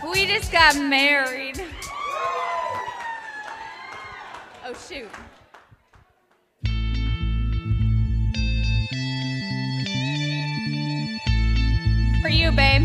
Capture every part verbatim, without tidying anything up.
We just got married. Oh, shoot. For you, babe.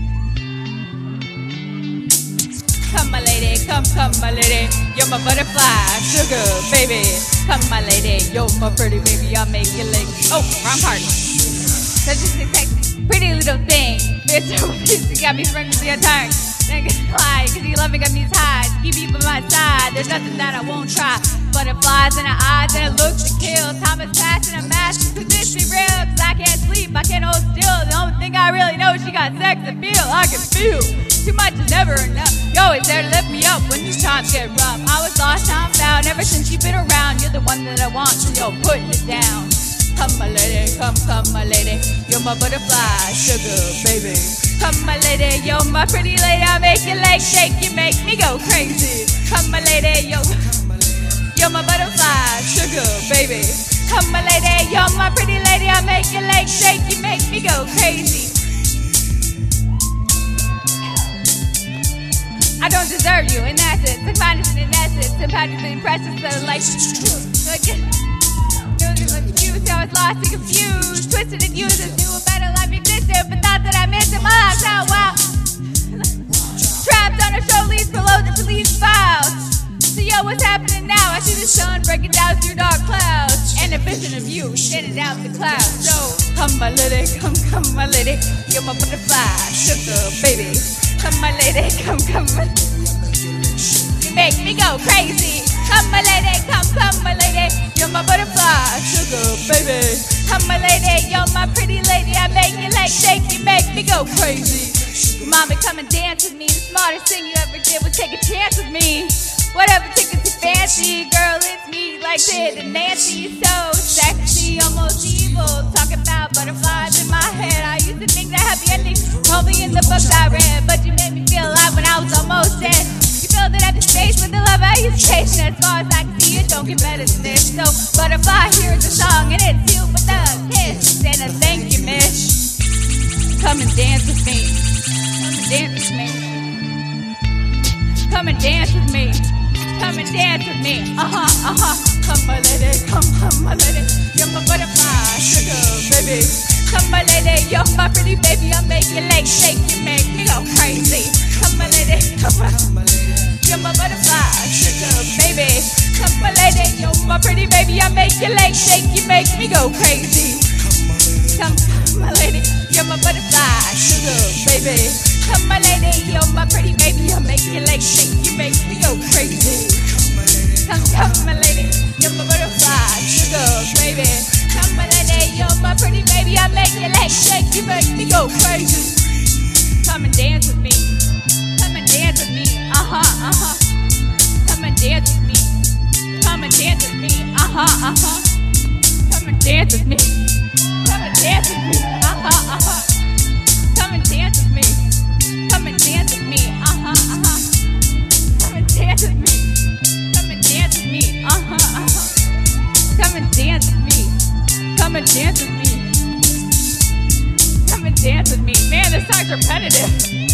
Come, my lady, come, come, my lady. You're my butterfly, sugar, baby. Come, my lady, you're my pretty baby. I'll make you lick. Oh, wrong part. Such a sexy, pretty little thing. Bitch, so you got me sprinkled to your tongue. Nigga, lie, cause you love me, got me tied. Keep you by my side, there's nothing that I won't try. Butterflies in her eyes and it looks to kill. Time is passing, I'm asking, could this be real? Cause I can't sleep, I can't hold still. The only thing I really know is she got sex appeal. I can feel, too much is never enough. You're always there to lift me up when these times get rough. I was lost, now I'm found, ever since you've been around. You're the one that I want, so yo, putting it down. Come, my lady, come, come, my lady. You're my butterfly, sugar, baby. Come, my lady, you're my pretty lady. I make your legs shake, you make me go crazy. Come, my lady, yo, you're my butterfly, sugar, baby. Come, my lady, you're my pretty lady. I make your legs shake, you make me go crazy. I don't deserve you, in essence. I'm finding it in essence. I'm finding the impressions that are like, I was lost and confused, twisted and used. Knew a better life existed, but thought that I missed it. My life's out wild. Trapped on a show, leads below the police files. So yo, what's happening now? I see the sun breaking down through dark clouds, and a vision of you standing out the clouds. So come, my lady, come, come, my lady. You're my butterfly, sugar, baby. Come, my lady, come, come, my lady. You make me go crazy. Come, my lady, come, come, my lady. You're my butterfly, sugar, baby. Come, my lady, you're my pretty lady. I make your legs shake, you make me go crazy. Mommy, come and dance with me. The smartest thing you ever did was take a chance with me. Whatever tickets you fancy, girl, it's me, like Sid and Nancy. So sexy, almost evil. Talking about butterflies in my head. I used to think that happy endings only in the books I read, but you made me feel alive when I was almost dead. Filled it up in space with the love I used to taste, and as far as I can see, it don't get better than this. So, butterfly, here's a song, and it's you with a kiss and a thank you, miss. Come and dance with me. Come and dance with me. Come and dance with me. Come and dance with me. Uh huh, uh huh. Come, my lady. Come, come, my lady. You're my butterfly, sugar, baby. Come, my lady. You're my pretty baby. I'll make your legs shake. You make me go crazy. Come, my lady. Come, my lady. You're my butterfly, sugar, baby. Come, my lady, you're my pretty baby. I make your legs shake, you make me go crazy. Come, my lady, you're my butterfly, sugar, baby. Come, my lady, you're my pretty baby. I make your legs shake, you make me go crazy. Come, come, my lady, you're my butterfly, sugar, baby. Come, my lady, you're my pretty baby. I make your legs shake, you make me go crazy. Come and dance with me. Come and dance with me. Uh-huh, uh-huh. Come and dance with me. Come and dance with me. Uh-huh, uh-huh. Come and dance with me. Come and dance with me. Uh-huh, uh-huh. Come and dance with me. Come and dance with me. Uh-huh, uh-huh. Come and dance with me. Come and dance with me. Uh-huh, uh-huh. Come and dance with me. Come and dance with me. Come and dance with me. Man, this song's repetitive.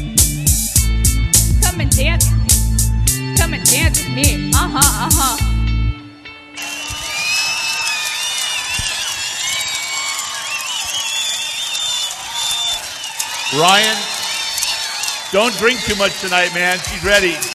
Come and dance with me. Come and dance with me. Uh-huh, uh-huh. Ryan, don't drink too much tonight, man. She's ready.